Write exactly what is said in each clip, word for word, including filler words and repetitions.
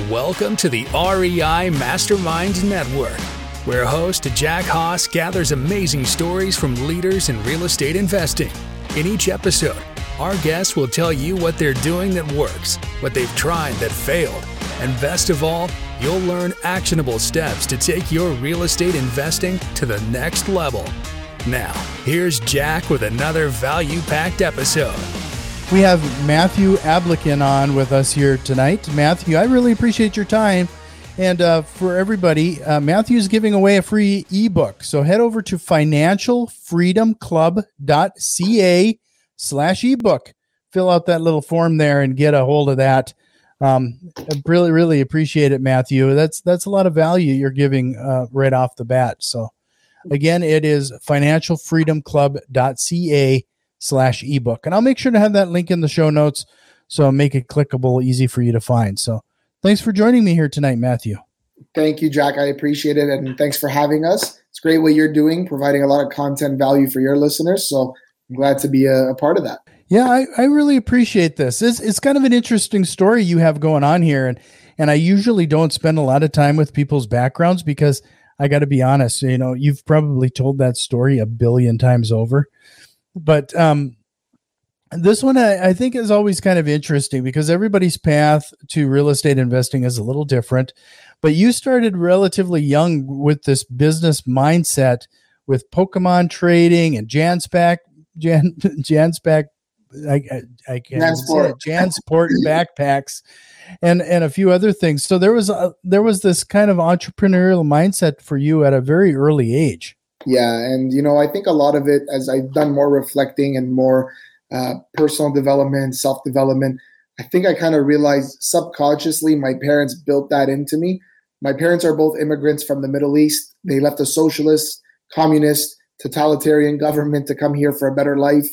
Welcome to the R E I Masterminds Network, where host Jack Haas gathers amazing stories from leaders in real estate investing. In each episode, our guests will tell you what they're doing that works, what they've tried that failed, and best of all, you'll learn actionable steps to take your real estate investing to the next level. Now, here's Jack with another value-packed episode. We have Matthew Ablikin on with us here tonight. Matthew, I really appreciate your time. And uh, for everybody, uh, Matthew's giving away a free ebook. So head over to financialfreedomclub.ca slash ebook. Fill out that little form there and get a hold of that. Um, I really, really appreciate it, Matthew. That's that's a lot of value you're giving uh, right off the bat. So again, it is financialfreedomclub.ca slash ebook. And I'll make sure to have that link in the show notes so make it clickable, easy for you to find. So thanks for joining me here tonight, Matthew. Thank you, Jack. I appreciate it. And thanks for having us. It's great what you're doing, providing a lot of content value for your listeners. So I'm glad to be a, a part of that. Yeah, I, I really appreciate this. It's, it's kind of an interesting story you have going on here. And, and I usually don't spend a lot of time with people's backgrounds because I got to be honest, you know, you've probably told that story a billion times over. But um, this one I, I think is always kind of interesting because everybody's path to real estate investing is a little different. But you started relatively young with this business mindset with Pokemon trading and Jansport, Jan, Jansport, I, I, I can't say it, Jansport backpacks, and and a few other things. So there was a, there was this kind of entrepreneurial mindset for you at a very early age. Yeah. And, you know, I think a lot of it, as I've done more reflecting and more uh, personal development, self-development, I think I kind of realized subconsciously my parents built that into me. My parents are both immigrants from the Middle East. They left a socialist, communist, totalitarian government to come here for a better life.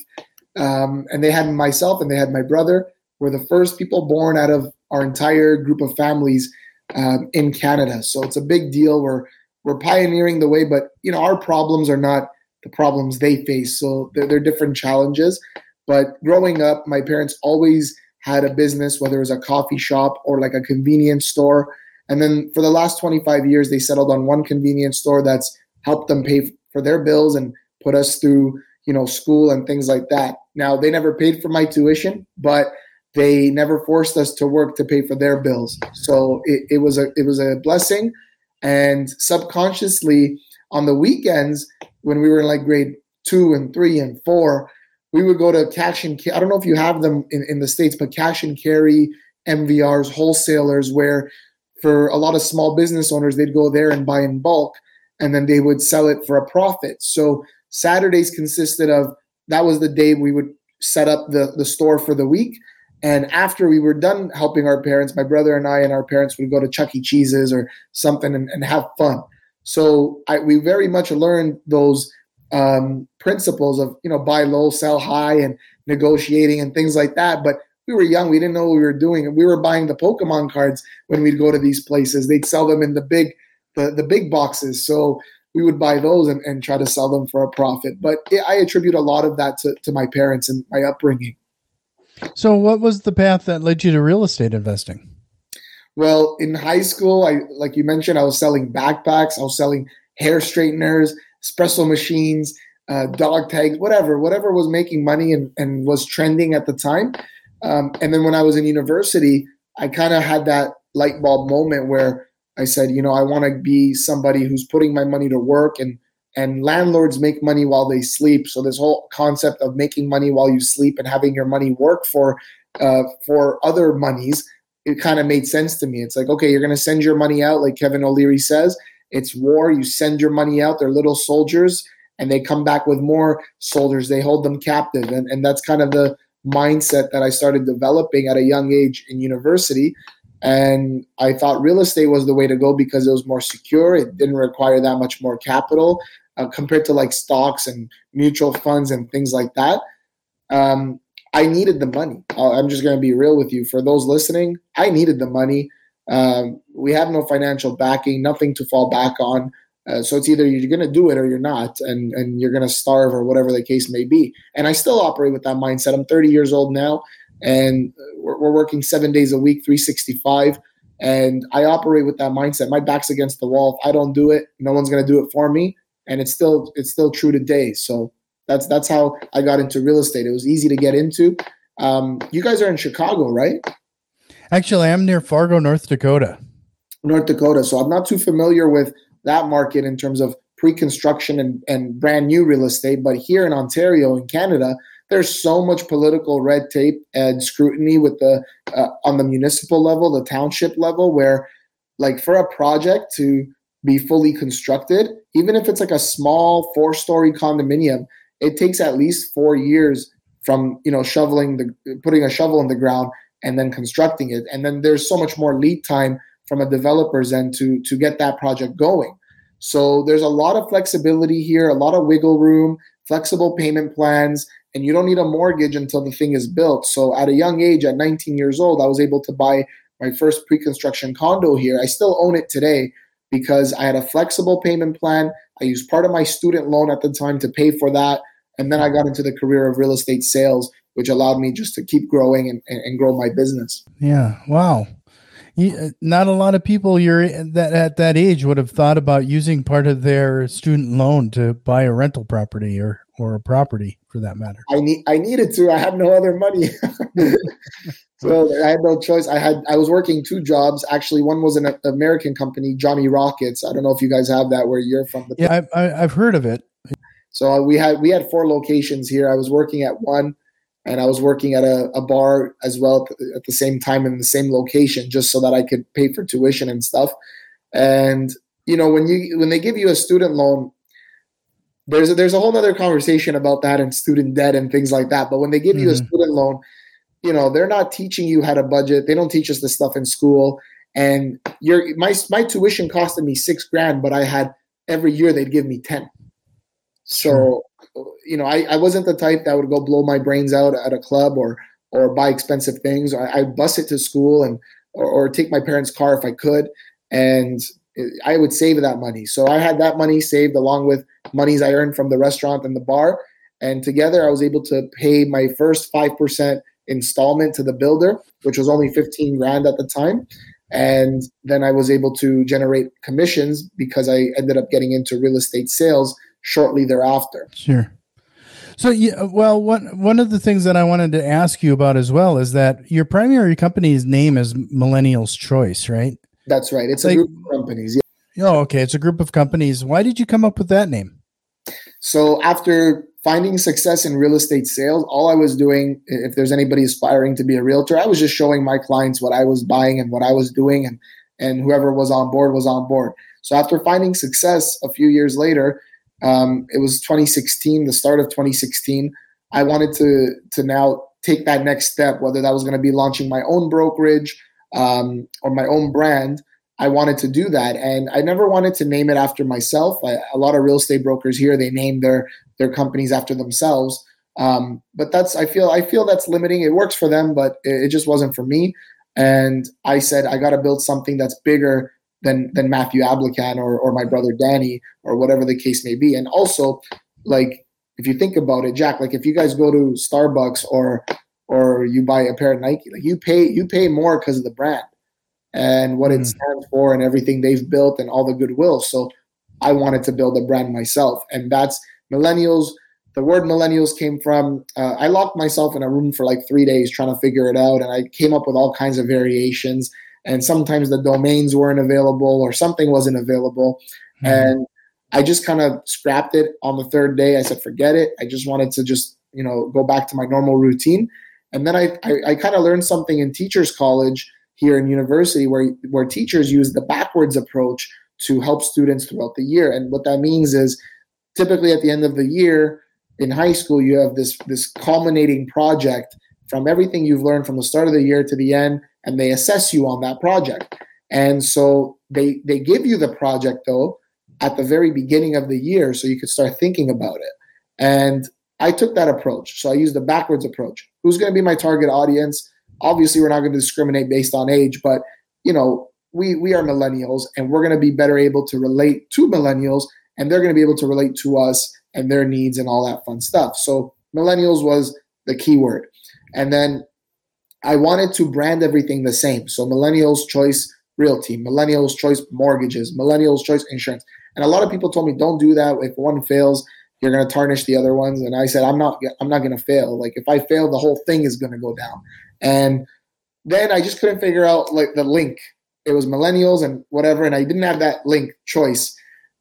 Um, and they had myself and they had my brother. We're the first people born out of our entire group of families um, in Canada. So it's a big deal. We're We're pioneering the way, but you know our problems are not the problems they face. So they're, they're different challenges. But growing up, my parents always had a business, whether it was a coffee shop or like a convenience store. And then for the last twenty-five years, they settled on one convenience store that's helped them pay for their bills and put us through, you know, school and things like that. Now, they never paid for my tuition, but they never forced us to work to pay for their bills. So it, it was a it was a blessing. And subconsciously on the weekends, when we were in like grade two and three and four, we would go to cash and carry. I don't know if you have them in, in the States, but cash and carry M V Rs, wholesalers, where for a lot of small business owners, they'd go there and buy in bulk and then they would sell it for a profit. So Saturdays consisted of, that was the day we would set up the, the store for the week. And after we were done helping our parents, my brother and I and our parents would go to Chuck E. Cheese's or something and, and have fun. So I, we very much learned those um, principles of, you know, buy low, sell high and negotiating and things like that. But we were young. We didn't know what we were doing. And we were buying the Pokemon cards when we'd go to these places. They'd sell them in the big, the, the big boxes. So we would buy those and, and try to sell them for a profit. But it, I attribute a lot of that to, to my parents and my upbringing. So what was the path that led you to real estate investing? Well, in high school, I like you mentioned, I was selling backpacks. I was selling hair straighteners, espresso machines, uh, dog tags, whatever, whatever was making money and, and was trending at the time. Um, and then when I was in university, I kind of had that light bulb moment where I said, you know, I want to be somebody who's putting my money to work, and And landlords make money while they sleep. So this whole concept of making money while you sleep and having your money work for uh, for other monies, it kind of made sense to me. It's like, okay, you're going to send your money out, like Kevin O'Leary says. It's war. You send your money out. They're little soldiers, and they come back with more soldiers. They hold them captive. And, and that's kind of the mindset that I started developing at a young age in university. And I thought real estate was the way to go because it was more secure. It didn't require that much more capital uh, compared to like stocks and mutual funds and things like that. Um, I needed the money. I'm just going to be real with you. For those listening, I needed the money. Um, we have no financial backing, nothing to fall back on. Uh, so it's either you're going to do it or you're not, and, and you're going to starve or whatever the case may be. And I still operate with that mindset. I'm thirty years old now, and we're, we're working seven days a week, three sixty-five. And I operate with that mindset. My back's against the wall. If I don't do it, no one's going to do it for me. And it's still it's still true today. So that's that's how I got into real estate. It was easy to get into. Um, you guys are in Chicago, right? Actually, I'm near Fargo, North Dakota. North Dakota. So I'm not too familiar with that market in terms of pre-construction and, and brand new real estate. But here in Ontario, in Canada, there's so much political red tape and scrutiny with the uh, on the municipal level, the township level, where like for a project to be fully constructed, even if it's like a small four-story condominium, it takes at least four years from, you know, shoveling the putting a shovel in the ground and then constructing it. And then there's so much more lead time from a developer's end to to get that project going. So there's a lot of flexibility here, a lot of wiggle room, flexible payment plans, and you don't need a mortgage until the thing is built. So at a young age, at nineteen years old, I was able to buy my first pre-construction condo here. I still own it today because I had a flexible payment plan. I used part of my student loan at the time to pay for that. And then I got into the career of real estate sales, which allowed me just to keep growing and, and, and grow my business. Yeah. Wow. You, not a lot of people you're that at that age would have thought about using part of their student loan to buy a rental property or or a property for that matter. I need I needed to. I had no other money. So I had no choice. I had I was working two jobs. Actually, one was an American company, Johnny Rockets. I don't know if you guys have that where you're from. Yeah, I've, I've heard of it. So we had we had four locations here. I was working at one, and I was working at a, a bar as well at the same time in the same location, just so that I could pay for tuition and stuff. And you know, when you when they give you a student loan, there's a, there's a whole other conversation about that and student debt and things like that. But when they give mm-hmm. you a student loan, you know, they're not teaching you how to budget. They don't teach us this stuff in school. And your my my tuition costed me six grand, but I had every year they'd give me ten. So, you know, I, I wasn't the type that would go blow my brains out at a club or or buy expensive things. I, I'd bus it to school and or, or take my parents' car if I could, and I would save that money. So I had that money saved along with monies I earned from the restaurant and the bar, and together I was able to pay my first five percent installment to the builder, which was only fifteen grand at the time. And then I was able to generate commissions because I ended up getting into real estate sales shortly thereafter. Sure. So, yeah, well, one one of the things that I wanted to ask you about as well is that your primary company's name is Millennials Choice, right? That's right. It's like, a group of companies. Yeah. Oh, okay. It's a group of companies. Why did you come up with that name? So after finding success in real estate sales, all I was doing, if there's anybody aspiring to be a realtor, I was just showing my clients what I was buying and what I was doing, and and whoever was on board was on board. So after finding success a few years later, Um, it was twenty sixteen, the start of twenty sixteen. I wanted to to now take that next step, whether that was going to be launching my own brokerage um, or my own brand. I wanted to do that, and I never wanted to name it after myself. I, a lot of real estate brokers here, they name their their companies after themselves, um, but that's I feel I feel that's limiting. It works for them, but it, it just wasn't for me. And I said I got to build something that's bigger than than Matthew Ablacan or or my brother Danny or whatever the case may be. And also, like, if you think about it, Jack, like if you guys go to Starbucks or or you buy a pair of Nike, like you pay you pay more because of the brand and what mm. it stands for and everything they've built and all the goodwill. So I wanted to build a brand myself, and that's Millennials. The word Millennials came from, uh, I locked myself in a room for like three days trying to figure it out, and I came up with all kinds of variations. And sometimes the domains weren't available or something wasn't available. Mm-hmm. And I just kind of scrapped it on the third day. I said, forget it. I just wanted to just, you know, go back to my normal routine. And then I, I, I kind of learned something in teachers college here in university where, where teachers use the backwards approach to help students throughout the year. And what that means is typically at the end of the year in high school, you have this, this culminating project from everything you've learned from the start of the year to the end, and they assess you on that project. And so they they give you the project, though, at the very beginning of the year so you could start thinking about it. And I took that approach. So I used the backwards approach. Who's going to be my target audience? Obviously, we're not going to discriminate based on age, but, you know, we, we are millennials, and we're going to be better able to relate to millennials, and they're going to be able to relate to us and their needs and all that fun stuff. So millennials was the key word. And then I wanted to brand everything the same. So Millennials Choice realty, millennials choice mortgages, millennials choice insurance. And a lot of people told me, don't do that. If one fails, you're going to tarnish the other ones. And I said, I'm not, I'm not going to fail. Like if I fail, the whole thing is going to go down. And then I just couldn't figure out like the link. It was millennials and whatever. And I didn't have that link choice.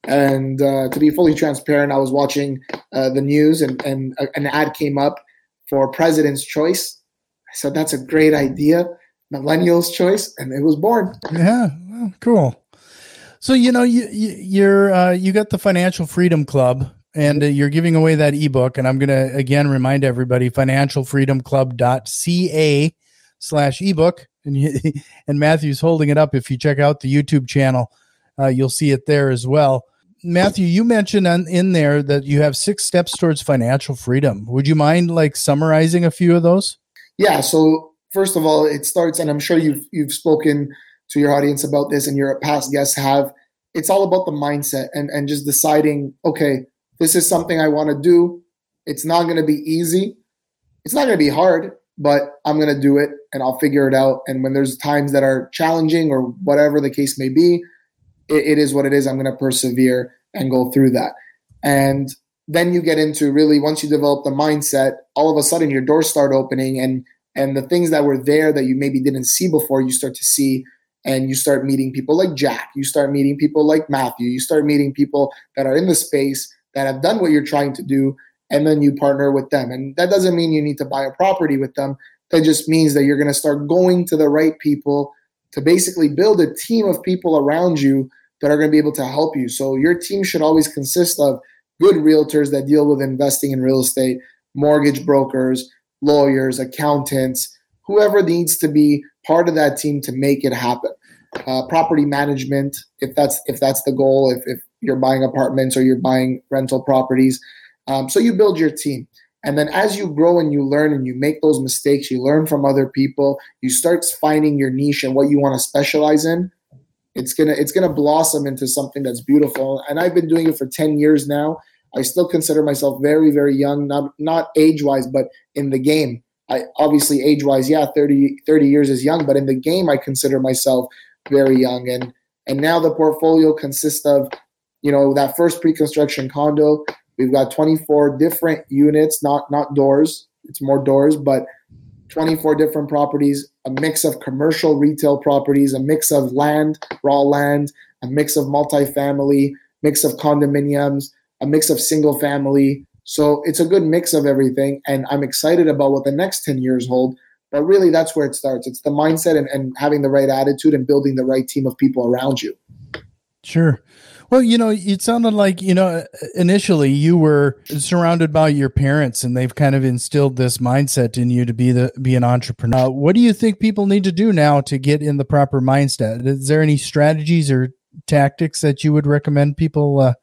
And uh, to be fully transparent, I was watching uh, the news and, and a, an ad came up for President's Choice. I said, that's a great idea. Millennials Choice. And it was born. Yeah. Well, cool. So, you know, you, you, you're, uh, you got the Financial Freedom Club and uh, you're giving away that ebook. And I'm going to, again, remind everybody, financial freedom club dot c a slash ebook. And, you, and Matthew's holding it up. If you check out the YouTube channel, uh, you'll see it there as well. Matthew, you mentioned on, in there that you have six steps towards financial freedom. Would you mind like summarizing a few of those? Yeah. So first of all, it starts, and I'm sure you've you've spoken to your audience about this, and your past guests have. It's all about the mindset and and just deciding, okay, this is something I want to do. It's not going to be easy. It's not going to be hard, but I'm going to do it, and I'll figure it out. And when there's times that are challenging or whatever the case may be, it, it is what it is. I'm going to persevere and go through that. And then you get into really, once you develop the mindset, all of a sudden your doors start opening, and and the things that were there that you maybe didn't see before, you start to see, and you start meeting people like Jack. You start meeting people like Matthew. You start meeting people that are in the space that have done what you're trying to do, and then you partner with them. And that doesn't mean you need to buy a property with them. That just means that you're going to start going to the right people to basically build a team of people around you that are going to be able to help you. So your team should always consist of good realtors that deal with investing in real estate, mortgage brokers, lawyers, accountants, whoever needs to be part of that team to make it happen. Uh, property management, if that's if that's the goal, if, if you're buying apartments or you're buying rental properties. Um, so you build your team. And then as you grow and you learn and you make those mistakes, you learn from other people, you start finding your niche and what you want to specialize in. It's gonna it's gonna blossom into something that's beautiful. And I've been doing it for ten years now. I still consider myself very, very young, not not age-wise, but in the game. I obviously age-wise, yeah, thirty, thirty years is young, but in the game I consider myself very young. And and now the portfolio consists of, you know, that first pre-construction condo. We've got twenty-four different units, not not doors. It's more doors, but twenty-four different properties, a mix of commercial retail properties, a mix of land, raw land, a mix of multifamily, mix of condominiums, a mix of single family. So it's a good mix of everything. And I'm excited about what the next ten years hold. But really, that's where it starts. It's the mindset and, and having the right attitude and building the right team of people around you. Sure. Well, you know, it sounded like, you know, initially you were surrounded by your parents and they've kind of instilled this mindset in you to be the be an entrepreneur. What do you think people need to do now to get in the proper mindset? Is there any strategies or tactics that you would recommend people uh,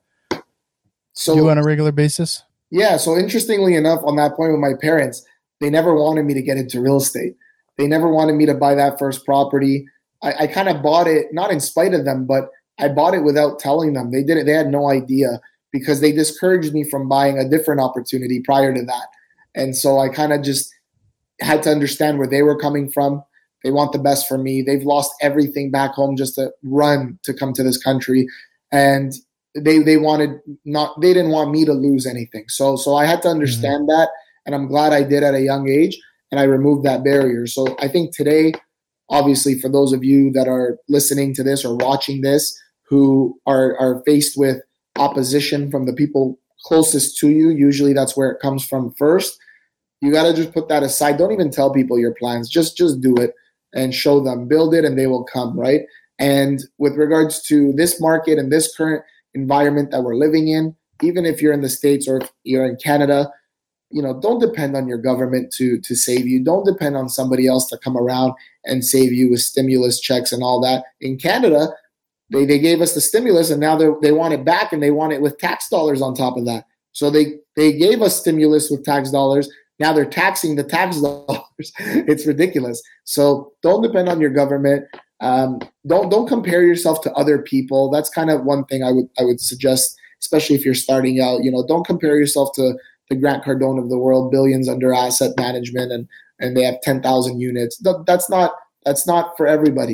so, do on a regular basis? Yeah. So interestingly enough, on that point with my parents, they never wanted me to get into real estate. They never wanted me to buy that first property. I, I kind of bought it, not in spite of them, but I bought it without telling them. They didn't. They had no idea because they discouraged me from buying a different opportunity prior to that. And so I kind of just had to understand where they were coming from. They want the best for me. They've lost everything back home just to run to come to this country, and they they wanted not. They didn't want me to lose anything. So so I had to understand mm-hmm. that, and I'm glad I did at a young age, and I removed that barrier. So I think today, obviously, for those of you that are listening to this or watching this, who are, are faced with opposition from the people closest to you, usually that's where it comes from first. You got to just put that aside. Don't even tell people your plans. Just just do it and show them. Build it and they will come, right? And with regards to this market and this current environment that we're living in, even if you're in the States or if you're in Canada, you know, don't depend on your government to to save you. Don't depend on somebody else to come around and save you with stimulus checks and all that. In Canada, They they gave us the stimulus and now they they want it back and they want it with tax dollars on top of that. So they, they gave us stimulus with tax dollars. Now they're taxing the tax dollars. It's ridiculous. So don't depend on your government. Um, don't don't compare yourself to other people. That's kind of one thing I would I would suggest, especially if you're starting out. You know, don't compare yourself to the Grant Cardone of the world, billions under asset management, and and they have ten thousand units. That's not that's not for everybody.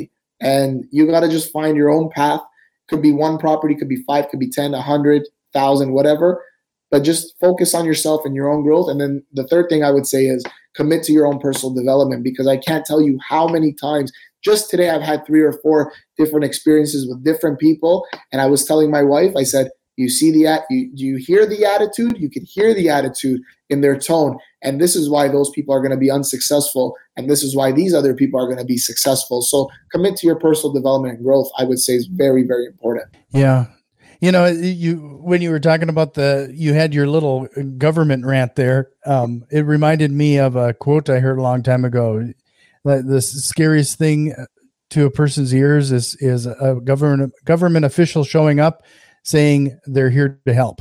And you got to just find your own path. Could be one property, could be five, could be ten, a hundred, thousand, whatever. But just focus on yourself and your own growth. And then the third thing I would say is commit to your own personal development, because I can't tell you how many times, just today I've had three or four different experiences with different people. And I was telling my wife, I said, you see the, you, you hear the attitude, you can hear the attitude in their tone. And this is why those people are going to be unsuccessful. And this is why these other people are going to be successful. So commit to your personal development and growth, I would say, is very, very important. Yeah. You know, you, when you were talking about the, you had your little government rant there. Um, it reminded me of a quote I heard a long time ago. The scariest thing to a person's ears is, is a government, government official showing up saying they're here to help.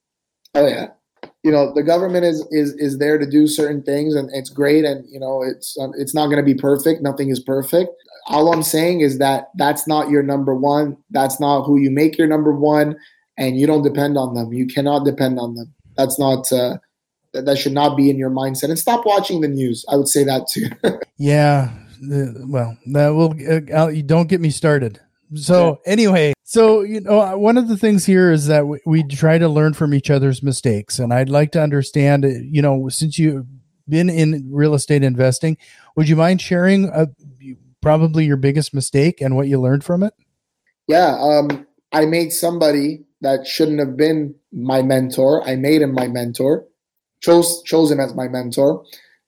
Oh yeah. You know, the government is, is, is there to do certain things, and it's great. And, you know, it's, um, it's not going to be perfect. Nothing is perfect. All I'm saying is that that's not your number one. That's not who you make your number one, and you don't depend on them. You cannot depend on them. That's not, uh, that, that should not be in your mindset. And stop watching the news. I would say that too. Yeah. Uh, well, that will, uh, you don't get me started. So yeah. Anyway, so, you know, one of the things here is that we, we try to learn from each other's mistakes. And I'd like to understand, you know, since you've been in real estate investing, would you mind sharing a, probably your biggest mistake and what you learned from it? Yeah. Um, I made somebody that shouldn't have been my mentor. I made him my mentor, chose, chose him as my mentor.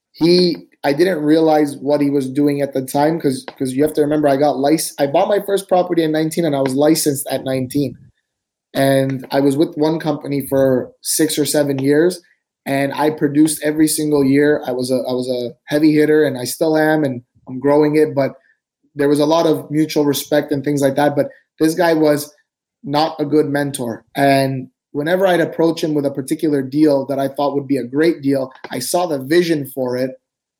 He, I didn't realize what he was doing at the time, because because you have to remember, I got licensed. I bought my first property at nineteen, and I was licensed at nineteen. And I was with one company for six or seven years, and I produced every single year. I was a I was a heavy hitter, and I still am, and I'm growing it. But there was a lot of mutual respect and things like that. But this guy was not a good mentor. And whenever I'd approach him with a particular deal that I thought would be a great deal, I saw the vision for it,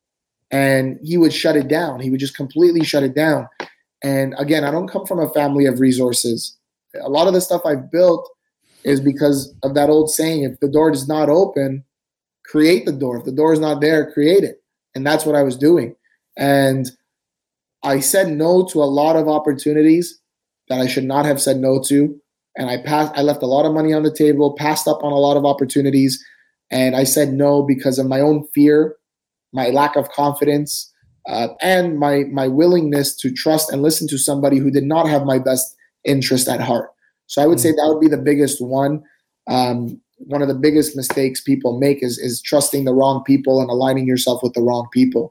and he would shut it down. He would just completely shut it down. And again, I don't come from a family of resources. A lot of the stuff I've built is because of that old saying, if the door is not open, create the door. If the door is not there, create it. And that's what I was doing. And I said no to a lot of opportunities that I should not have said no to. And I passed, I left a lot of money on the table, passed up on a lot of opportunities. And I said no because of my own fear, my lack of confidence, uh, and my my willingness to trust and listen to somebody who did not have my best interest at heart. So I would say that would be the biggest one. Um, one of the biggest mistakes people make is is trusting the wrong people and aligning yourself with the wrong people.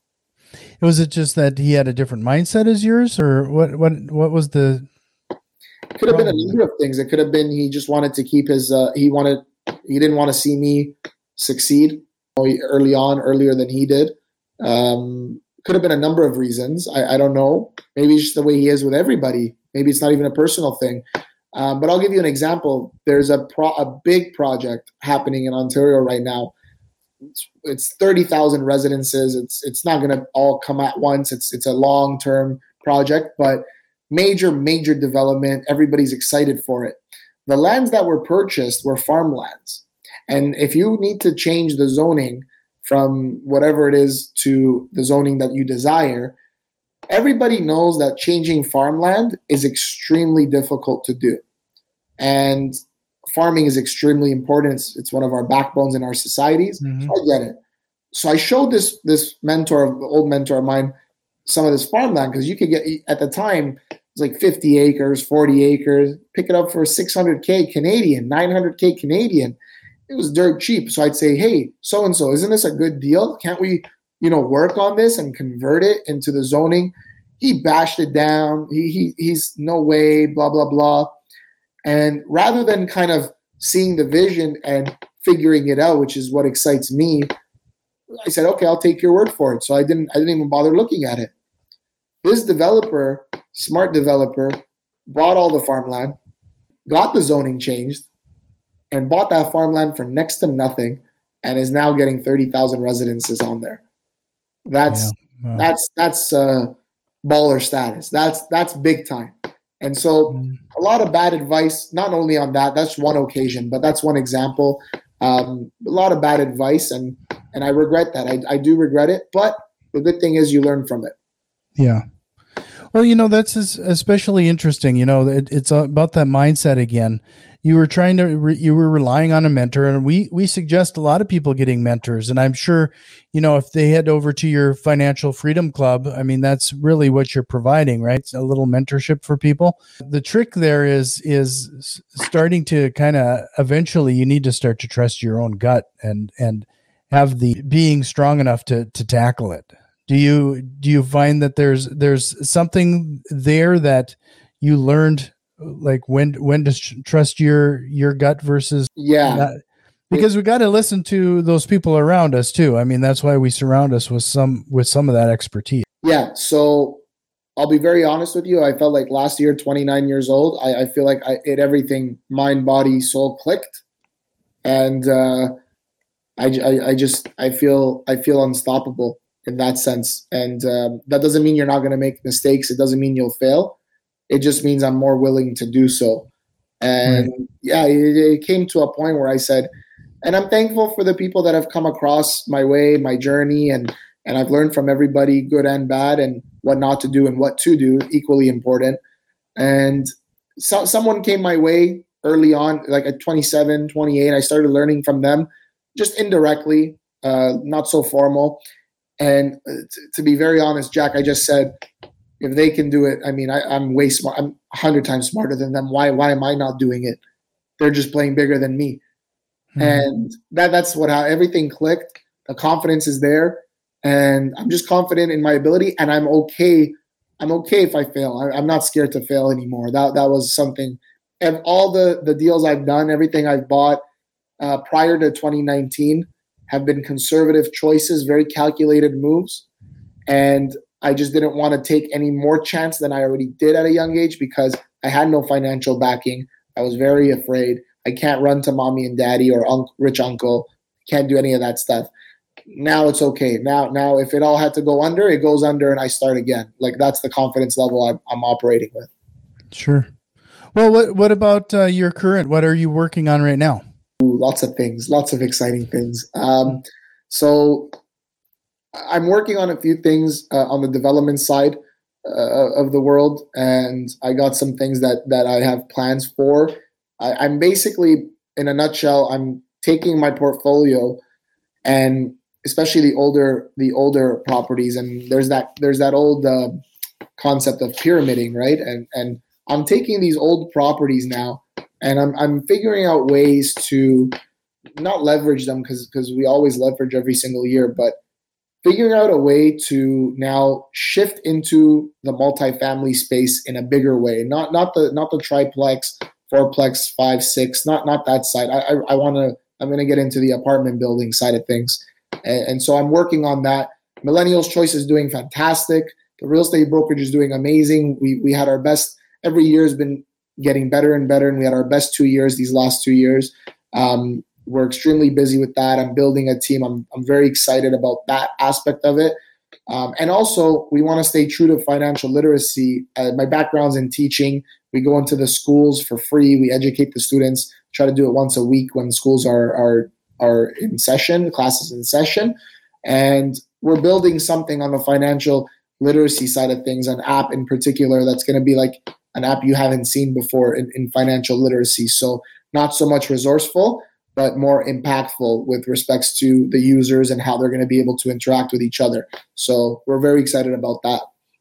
Was it just that he had a different mindset as yours, or what? What? What was the? It could have been a number of things. It could have been he just wanted to keep his. Uh, he wanted. He didn't want to see me succeed early on, earlier than he did. Um, could have been a number of reasons. I, I don't know. Maybe it's just the way he is with everybody. Maybe it's not even a personal thing. Um, but I'll give you an example. There's a pro- a big project happening in Ontario right now. It's, it's thirty thousand residences. It's it's not going to all come at once. It's it's a long term project, but major major development. Everybody's excited for it. The lands that were purchased were farmlands. And if you need to change the zoning from whatever it is to the zoning that you desire, everybody knows that changing farmland is extremely difficult to do. And farming is extremely important. It's, it's one of our backbones in our societies. Mm-hmm. So I get it. So I showed this this mentor, old mentor of mine, some of this farmland, because you could get, at the time, it was like fifty acres, forty acres, pick it up for six hundred K Canadian, nine hundred K Canadian. It was dirt cheap. So I'd say, hey, so-and-so, isn't this a good deal? Can't we, you know, work on this and convert it into the zoning? He bashed it down. He, he He's no way, blah, blah, blah. And rather than kind of seeing the vision and figuring it out, which is what excites me, I said, okay, I'll take your word for it. So I didn't, I didn't even bother looking at it. This developer, smart developer, bought all the farmland, got the zoning changed, and bought that farmland for next to nothing, and is now getting thirty thousand residences on there. That's yeah. Wow. that's that's uh, baller status. That's that's big time. And so mm. a lot of bad advice, not only on that, that's one occasion, but that's one example. Um, a lot of bad advice, and and I regret that. I, I do regret it, but the good thing is you learn from it. Yeah. Well, you know, that's es- especially interesting. You know, it, it's about that mindset again. You were trying to, re- you were relying on a mentor, and we, we suggest a lot of people getting mentors. And I'm sure, you know, if they head over to your Financial Freedom Club, I mean, that's really what you're providing, right? It's a little mentorship for people. The trick there is, is starting to kind of, eventually you need to start to trust your own gut and, and have the being strong enough to, to tackle it. Do you, do you find that there's, there's something there that you learned, like when when to trust your your gut versus yeah not, because we got to listen to those people around us too. I mean, that's why we surround us with some with some of that expertise. Yeah, so I'll be very honest with you. I felt like last year, twenty-nine years old, I, I feel like I it everything, mind, body, soul clicked, and uh, I, I I just I feel I feel unstoppable in that sense. And um, that doesn't mean you're not going to make mistakes. It doesn't mean you'll fail. It just means I'm more willing to do so. And right. yeah, it, it came to a point where I said, and I'm thankful for the people that have come across my way, my journey, and and I've learned from everybody, good and bad, and what not to do and what to do, equally important. And so, someone came my way early on, like at twenty-seven, twenty-eight, I started learning from them just indirectly, uh, not so formal. And t- to be very honest, Jack, I just said, if they can do it, I mean, I, I'm way smart. I'm a hundred times smarter than them. Why? Why am I not doing it? They're just playing bigger than me, mm-hmm. and that that's what how everything clicked. The confidence is there, and I'm just confident in my ability, and I'm okay. I'm okay if I fail. I, I'm not scared to fail anymore. That that was something. And all the the deals I've done, everything I've bought uh, prior to twenty nineteen have been conservative choices, very calculated moves, and I just didn't want to take any more chance than I already did at a young age because I had no financial backing. I was very afraid. I can't run to mommy and daddy or un- rich uncle. Can't do any of that stuff. Now it's okay. Now, now if it all had to go under, it goes under and I start again. Like that's the confidence level I'm, I'm operating with. Sure. Well, what what about uh, your current? What are you working on right now? Ooh, lots of things, lots of exciting things. Um, so I'm working on a few things uh, on the development side uh, of the world, and I got some things that that I have plans for. I, I'm basically, in a nutshell, I'm taking my portfolio, and especially the older the older properties, and there's that there's that old uh, concept of pyramiding, right? And and I'm taking these old properties now, and I'm I'm figuring out ways to not leverage them because because we always leverage every single year, but figuring out a way to now shift into the multifamily space in a bigger way, not not the not the triplex, fourplex, five, six, not not that side. I I, I want to. I'm going to get into the apartment building side of things, and, and so I'm working on that. Millennials Choice is doing fantastic. The real estate brokerage is doing amazing. We we had our best. Every year has been getting better and better, and we had our best two years these last two years. Um, We're extremely busy with that. I'm building a team. I'm I'm very excited about that aspect of it. Um, and also, we want to stay true to financial literacy. Uh, my background's in teaching. We go into the schools for free. We educate the students. Try to do it once a week when schools are are are in session, classes in session. And we're building something on the financial literacy side of things, an app in particular that's going to be like an app you haven't seen before in, in financial literacy. So not so much resourceful, but more impactful with respects to the users and how they're going to be able to interact with each other. So we're very excited about that.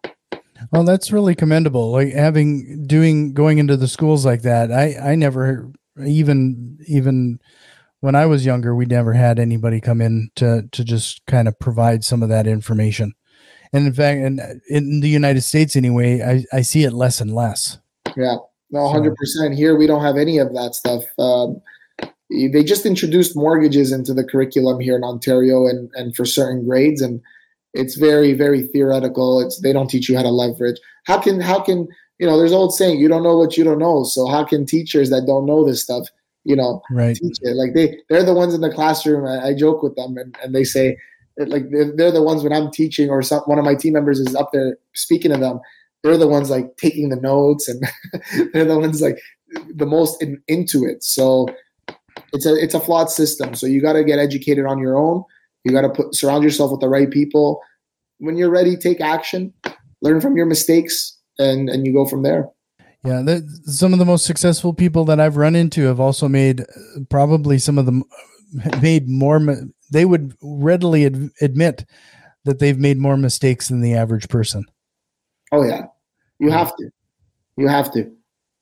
Well, that's really commendable. Like having doing going into the schools like that. I, I never even even when I was younger, we never had anybody come in to to just kind of provide some of that information. And in fact, in, in the United States anyway, I, I see it less and less. Yeah, no, one hundred percent. Here we don't have any of that stuff. Um, They just introduced mortgages into the curriculum here in Ontario and, and for certain grades, and it's very, very theoretical. It's they don't teach you how to leverage. How can how can you know? There's an old saying, you don't know what you don't know. So how can teachers that don't know this stuff, you know, right. teach it? Like they they're the ones in the classroom. I, I joke with them, and, and they say like they're, they're the ones when I'm teaching or some, one of my team members is up there speaking to them. They're the ones like taking the notes, and they're the ones like the most in, into it. So. It's a it's a flawed system. So you got to get educated on your own. You got to put surround yourself with the right people. When you're ready, take action. Learn from your mistakes. and, and you go from there. Yeah. The, some of the most successful people that I've run into have also made probably some of them made more. They would readily ad, admit that they've made more mistakes than the average person. Oh yeah. You have to, you have to.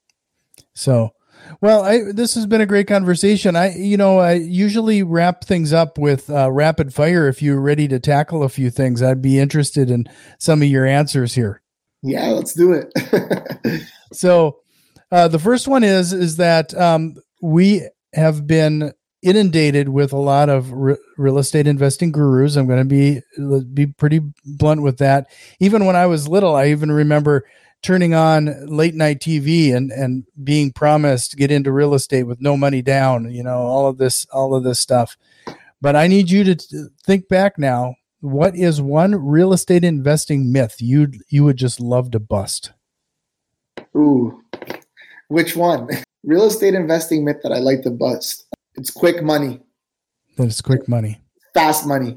So, well, I, this has been a great conversation. I, you know, I usually wrap things up with uh, rapid fire. If you're ready to tackle a few things, I'd be interested in some of your answers here. Yeah, let's do it. So, uh, the first one is, is that um, we have been inundated with a lot of re- real estate investing gurus. I'm going to be, be pretty blunt with that. Even when I was little, I even remember turning on late night T V and, and being promised to get into real estate with no money down, you know, all of this, all of this stuff. But I need you to t- think back now. What is one real estate investing myth you you would just love to bust? Ooh, which one? Real estate investing myth that I like to bust. It's quick money. That it's quick money. Fast money.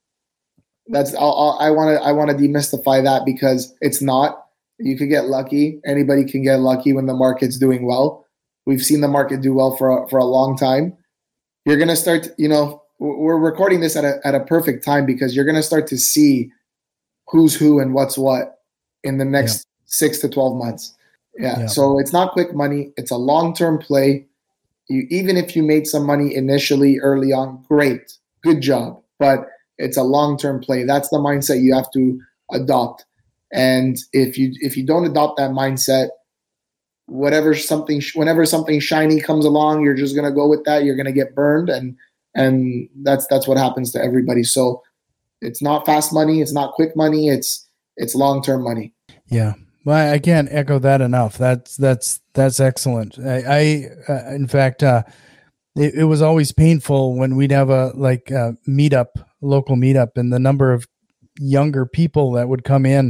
That's I'll, I'll, I want to I want to demystify that, because it's not. You could get lucky. Anybody can get lucky when the market's doing well. We've seen the market do well for a, for a long time. You're going to start, you know, we're recording this at a, at a perfect time, because you're going to start to see who's who and what's what in the next yeah. six to twelve months. Yeah. yeah. So it's not quick money. It's a long-term play. You, even if you made some money initially early on, great, good job. But it's a long-term play. That's the mindset you have to adopt. And if you if you don't adopt that mindset, whatever something whenever something shiny comes along, you're just gonna go with that. You're gonna get burned, and and that's that's what happens to everybody. So it's not fast money, it's not quick money, it's it's long term money. Yeah, well, I can't echo that enough. That's that's that's excellent. I, I uh, in fact, uh, it, it was always painful when we'd have a like a meetup, local meetup, and the number of younger people that would come in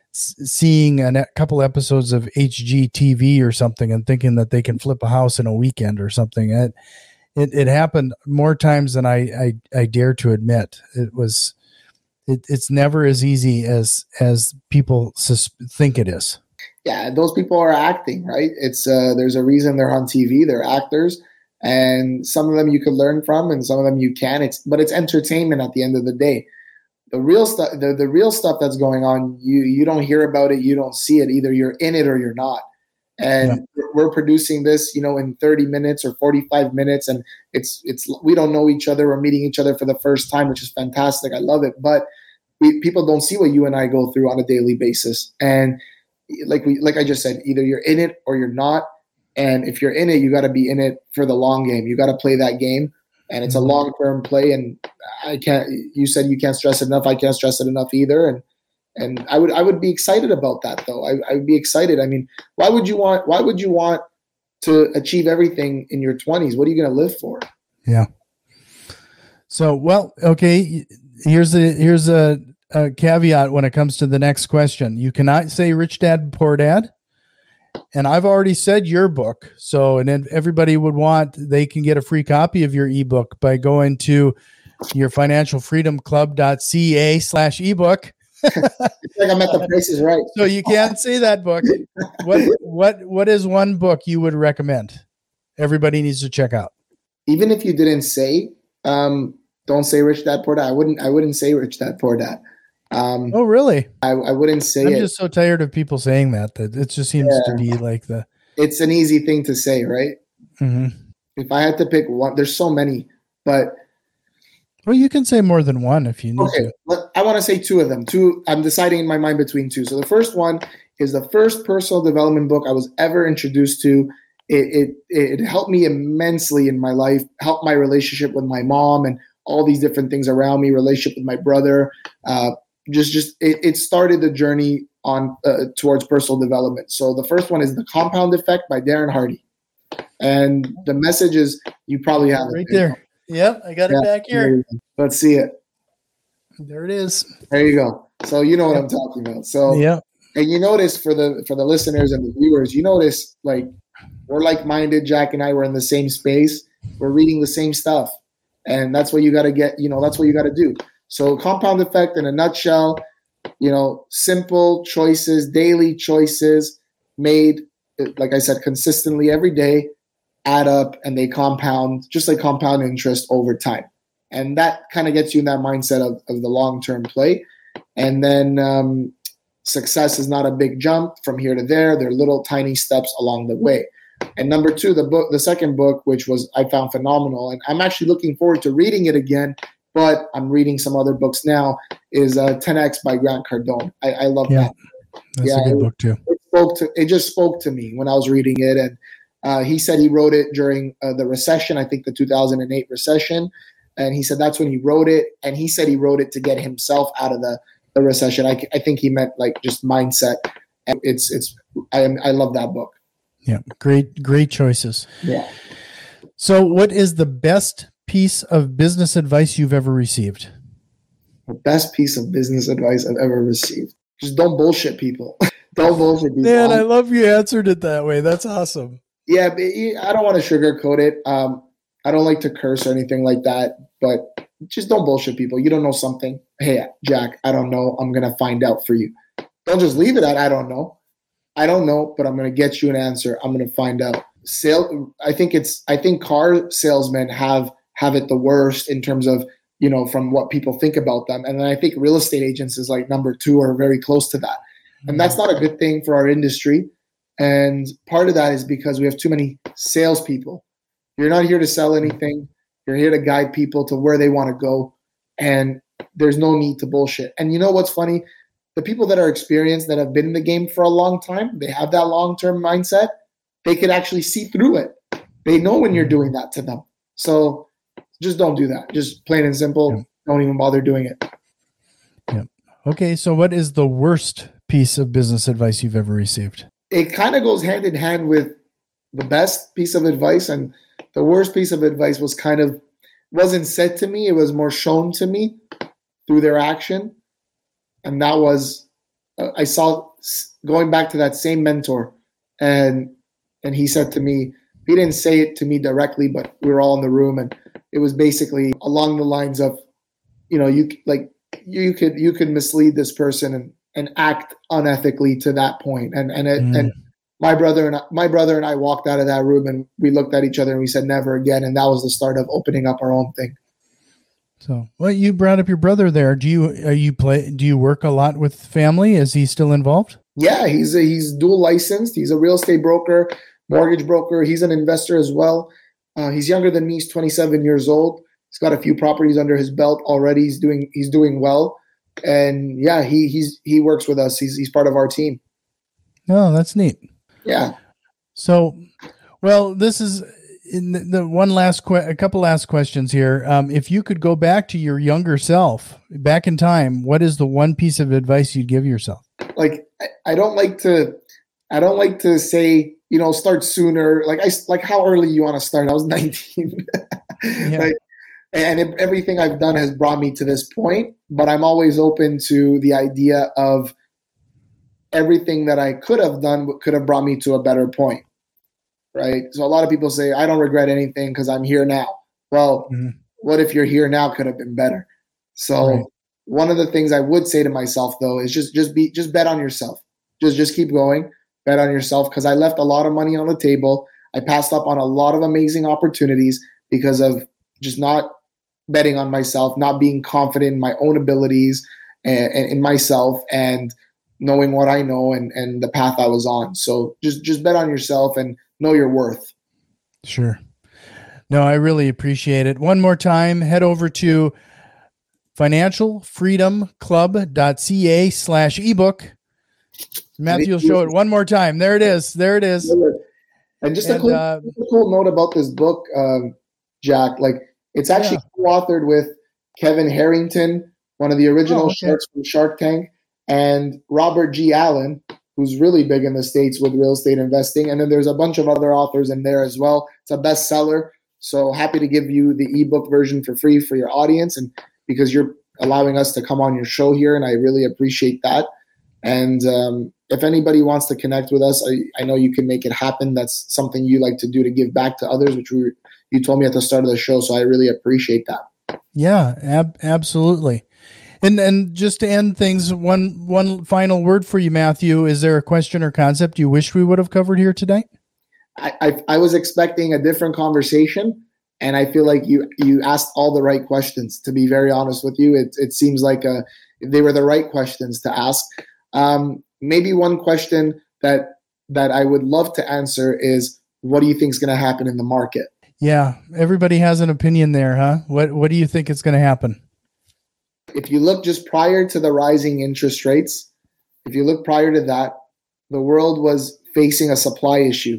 seeing a couple episodes of H G T V or something and thinking that they can flip a house in a weekend or something. It it, it happened more times than I, I, I dare to admit. It was, it, it's never as easy as, as people sus- think it is. Yeah. Those people are acting, right? It's uh there's a reason they're on T V, they're actors, and some of them you could learn from and some of them you can. It's, but it's entertainment at the end of the day. The real stuff, the, the real stuff that's going on, you you don't hear about it, you don't see it. Either you're in it or you're not. And yeah. we're producing this, you know, in thirty minutes or forty-five minutes, and it's it's we don't know each other. We're meeting each other for the first time, which is fantastic. I love it, but we, people don't see what you and I go through on a daily basis. And like we like I just said, either you're in it or you're not. And if you're in it, you got to be in it for the long game. You got to play that game. And it's a long-term play, and I can't. You said you can't stress it enough. I can't stress it enough either. And and I would I would be excited about that, though. I, I would be excited. I mean, why would you want? Why would you want to achieve everything in your twenties? What are you going to live for? Yeah. So, well, okay. Here's a here's a, a caveat when it comes to the next question. You cannot say "Rich Dad Poor Dad." And I've already said your book. So, and then everybody would want, they can get a free copy of your ebook by going to your financial freedom club dot c a slash ebook. It's like I'm at the Prices Right. So you can't say that book. What, what, what is one book you would recommend everybody needs to check out? Even if you didn't say, um, don't say Rich Dad Poor Dad. I wouldn't, I wouldn't say Rich Dad Poor Dad. Um, oh, really? I, I wouldn't say I'm it. I'm just so tired of people saying that, that it just seems yeah. to be like the... It's an easy thing to say, right? Mm-hmm. If I had to pick one, there's so many, but... Well, you can say more than one if you need okay, to. I want to say two of them. Two. I'm deciding in my mind between two. So the first one is the first personal development book I was ever introduced to. It, it, it helped me immensely in my life, helped my relationship with my mom and all these different things around me, relationship with my brother, uh, Just, just it, it started the journey on uh, towards personal development. So the first one is The Compound Effect by Darren Hardy, and the message is you probably have right it there. Yep, I got yeah, it back here. Let's see it. There it is. There you go. So you know what I'm talking about. So yeah, and you notice for the for the listeners and the viewers, you notice like we're like-minded. Jack and I were in the same space. We're reading the same stuff, and that's what you got to get. You know, that's what you got to do. So Compound Effect in a nutshell, you know, simple choices, daily choices made, like I said, consistently every day, add up and they compound, just like compound interest over time. And that kind of gets you in that mindset of, of the long-term play. And then um, success is not a big jump from here to there. There are little tiny steps along the way. And number two, the book, the second book, which was I found phenomenal, and I'm actually looking forward to reading it again, but I'm reading some other books now, is uh, ten X by Grant Cardone. I, I love yeah, that. That's yeah, a good it, book too. It spoke to it just spoke to me when I was reading it, and uh, he said he wrote it during uh, the recession, I think the two thousand eight recession, and he said that's when he wrote it, and he said he wrote it to get himself out of the, the recession. I, I think he meant like just mindset. And it's it's I I love that book. Yeah, great great choices. Yeah. So, what is the best piece of business advice you've ever received? The best piece of business advice I've ever received. Just don't bullshit people. Don't bullshit people. Man, I love you answered it that way. That's awesome. Yeah, but I don't want to sugarcoat it. Um, I don't like to curse or anything like that, but just don't bullshit people. You don't know something. Hey, Jack, I don't know. I'm going to find out for you. Don't just leave it at I don't know. I don't know, but I'm going to get you an answer. I'm going to find out. Sale. I think it's. I think car salesmen have have it the worst in terms of, you know, from what people think about them. And then I think real estate agents is like number two or very close to that. And that's not a good thing for our industry. And part of that is because we have too many salespeople. You're not here to sell anything. You're here to guide people to where they want to go. And there's no need to bullshit. And you know what's funny? The people that are experienced, that have been in the game for a long time, they have that long-term mindset. They could actually see through it. They know when you're doing that to them. So just don't do that. Just plain and simple. Yeah. Don't even bother doing it. Yeah. Okay. So what is the worst piece of business advice you've ever received? It kind of goes hand in hand with the best piece of advice, and the worst piece of advice was kind of wasn't said to me. It was more shown to me through their action. And that was, uh, I saw going back to that same mentor, and and he said to me, he didn't say it to me directly, but we were all in the room, and it was basically along the lines of, you know, you like you could you could mislead this person and and act unethically to that point, and and it, mm. and my brother and I, my brother and I walked out of that room, and we looked at each other and we said never again, and that was the start of opening up our own thing. So, well, you brought up your brother there. Do you are you play? Do you work a lot with family? Is he still involved? Yeah, he's a, he's dual licensed. He's a real estate broker, mortgage broker. He's an investor as well. Uh, he's younger than me. He's twenty-seven years old. He's got a few properties under his belt already. He's doing he's doing well, and yeah, he he's he works with us. He's he's part of our team. Oh, that's neat. Yeah. So, well, this is. In the, the one last que- a couple last questions here. Um, if you could go back to your younger self, back in time, what is the one piece of advice you'd give yourself? Like, I, I don't like to, I don't like to say, you know, start sooner. Like I, like how early you want to start. I was nineteen, yeah. like, and it, everything I've done has brought me to this point. But I'm always open to the idea of everything that I could have done could have brought me to a better point. Right. So a lot of people say, I don't regret anything because I'm here now. Well, mm-hmm. What if you're here now could have been better? So right. One of the things I would say to myself, though, is just just be just bet on yourself. Just just keep going. Bet on yourself, because I left a lot of money on the table. I passed up on a lot of amazing opportunities because of just not betting on myself, not being confident in my own abilities and, and in myself, and knowing what I know and, and the path I was on. So just just bet on yourself and know your worth. Sure. No, I really appreciate it. One more time, head over to financial freedom club dot c a slash ebook. Matthew will show it one more time. There it is. There it is. And just and, a, cool, uh, just a cool note about this book, um, Jack, like it's actually yeah. co-authored with Kevin Harrington, one of the original oh, okay. sharks from Shark Tank, and Robert G. Allen, who's really big in the States with real estate investing. And then there's a bunch of other authors in there as well. It's a bestseller. So happy to give you the ebook version for free for your audience, and because you're allowing us to come on your show here, and I really appreciate that. And um, if anybody wants to connect with us, I, I know you can make it happen. That's something you like to do to give back to others, which we, you told me at the start of the show. So I really appreciate that. Yeah, ab- absolutely. And and just to end things, one one final word for you, Matthew. Is there a question or concept you wish we would have covered here today? I, I, I was expecting a different conversation, and I feel like you you asked all the right questions. To be very honest with you, it it seems like a, they were the right questions to ask. Um, maybe one question that that I would love to answer is, what do you think is going to happen in the market? Yeah, everybody has an opinion there, huh? What what do you think is going to happen? If you look just prior to the rising interest rates, if you look prior to that, the world was facing a supply issue.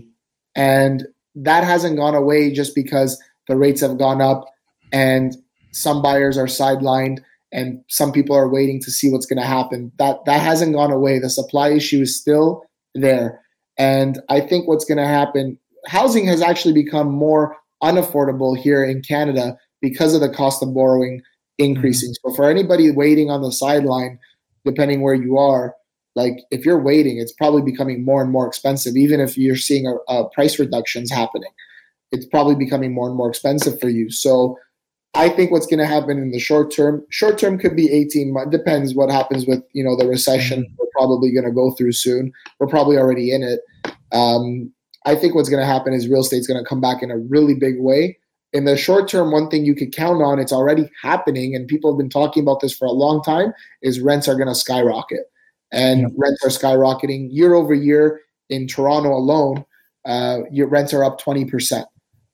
And that hasn't gone away just because the rates have gone up and some buyers are sidelined and some people are waiting to see what's going to happen. That that hasn't gone away. The supply issue is still there. And I think what's going to happen, housing has actually become more unaffordable here in Canada because of the cost of borrowing increasing. Mm-hmm. So for anybody waiting on the sideline, depending where you are, like if you're waiting, it's probably becoming more and more expensive. Even if you're seeing a, a price reductions happening, it's probably becoming more and more expensive for you. So I think what's going to happen in the short term, short term could be eighteen months, depends what happens with, you know, the recession we're probably going to go through soon. We're probably already in it. Um, I think what's going to happen is real estate's going to come back in a really big way. In the short term, one thing you could count on, it's already happening, and people have been talking about this for a long time, is rents are going to skyrocket. And yep. Rents are skyrocketing year over year. In Toronto alone, uh, your rents are up twenty percent.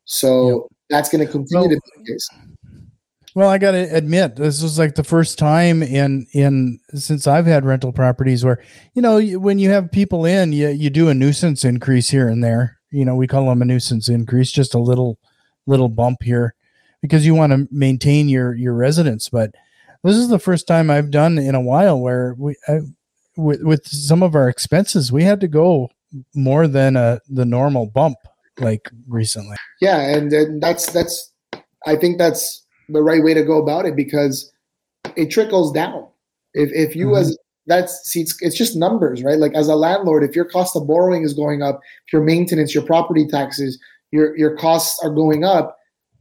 So yep. That's going to continue well, to be the case. Well, I got to admit, this was like the first time in in since I've had rental properties where, you know, when you have people in, you, you do a nuisance increase here and there. You know, we call them a nuisance increase, just a little little bump here because you want to maintain your your residents. But this is the first time I've done in a while where we I, With, with some of our expenses, we had to go more than a, the normal bump like recently. Yeah, and, and that's that's I think that's the right way to go about it because it trickles down. If if you mm-hmm. as that's see it's, it's just numbers, right? Like as a landlord, if your cost of borrowing is going up, if your maintenance, your property taxes, your your costs are going up,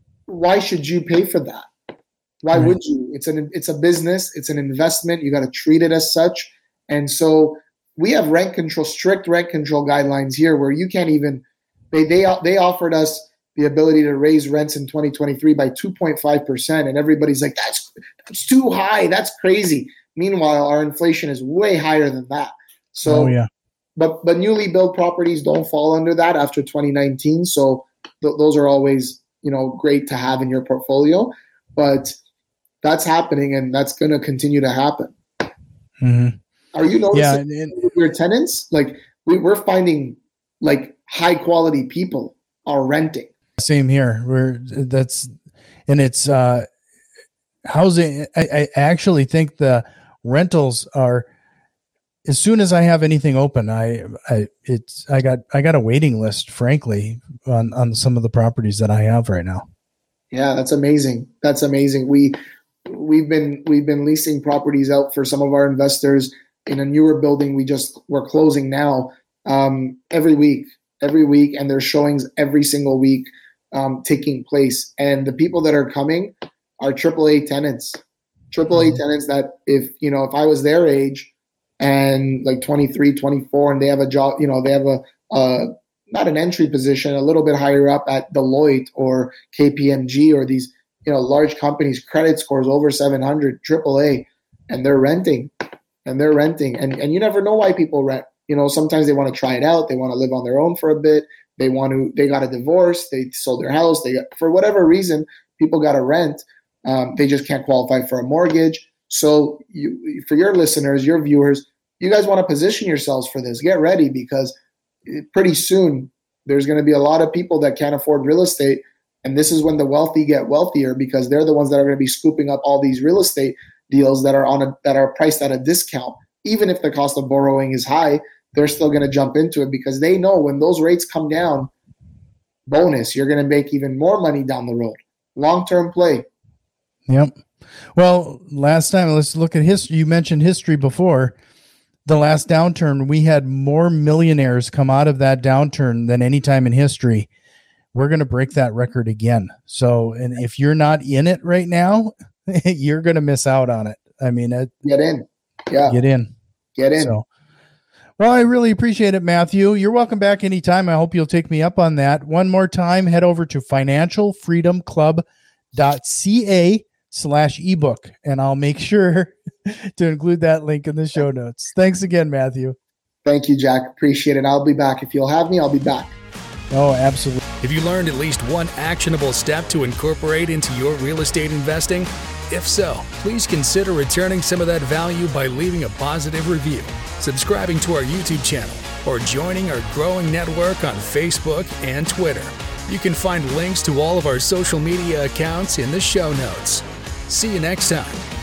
why should you pay for that? Why right. would you? It's an it's a business, it's an investment. You got to treat it as such. And so we have rent control, strict rent control guidelines here where you can't even, they they they offered us the ability to raise rents in twenty twenty-three by two point five percent. And everybody's like, that's, that's too high. That's crazy. Meanwhile, our inflation is way higher than that. So, oh, yeah. but, but newly built properties don't fall under that after twenty nineteen. So th- those are always, you know, great to have in your portfolio, but that's happening and that's going to continue to happen. Mm-hmm. Are you noticing yeah, and, and, with your tenants? Like we, we're finding like high quality people are renting. Same here. We're that's, and it's uh, housing. I, I actually think the rentals are, as soon as I have anything open, I, I, it's, I got, I got a waiting list, frankly, on, on some of the properties that I have right now. Yeah, that's amazing. That's amazing. We, we've been, we've been leasing properties out for some of our investors in a newer building. We just, we're closing now, um, every week, every week. And there's showings every single week, um, taking place. And the people that are coming are triple A tenants, triple A mm-hmm. tenants that if, you know, if I was their age and like twenty-three, twenty-four, and they have a job, you know, they have a, uh, not an entry position, a little bit higher up at Deloitte or K P M G or these, you know, large companies, credit scores over seven hundred, triple A, and they're renting and they're renting. And, and you never know why people rent. You know, sometimes they want to try it out. They want to live on their own for a bit. They want to, they got a divorce. They sold their house. They got, for whatever reason, people got to rent. Um, they just can't qualify for a mortgage. So you, for your listeners, your viewers, you guys want to position yourselves for this. Get ready because pretty soon there's going to be a lot of people that can't afford real estate. And this is when the wealthy get wealthier because they're the ones that are going to be scooping up all these real estate deals that are on a, that are priced at a discount. Even if the cost of borrowing is high, they're still going to jump into it because they know when those rates come down, bonus, you're going to make even more money down the road. Long-term play. Yep. Well, last time, let's look at history. You mentioned history before. The last downturn, we had more millionaires come out of that downturn than any time in history. We're going to break that record again. So, and if you're not in it right now, you're going to miss out on it. I mean, it, get in. Yeah. Get in. Get in. So, well, I really appreciate it, Matthew. You're welcome back anytime. I hope you'll take me up on that. One more time, head over to financial freedom club dot c a slash ebook, and I'll make sure to include that link in the show notes. Thanks again, Matthew. Thank you, Jack. Appreciate it. I'll be back. If you'll have me, I'll be back. Oh, absolutely. Have you learned at least one actionable step to incorporate into your real estate investing? If so, please consider returning some of that value by leaving a positive review, subscribing to our YouTube channel, or joining our growing network on Facebook and Twitter. You can find links to all of our social media accounts in the show notes. See you next time.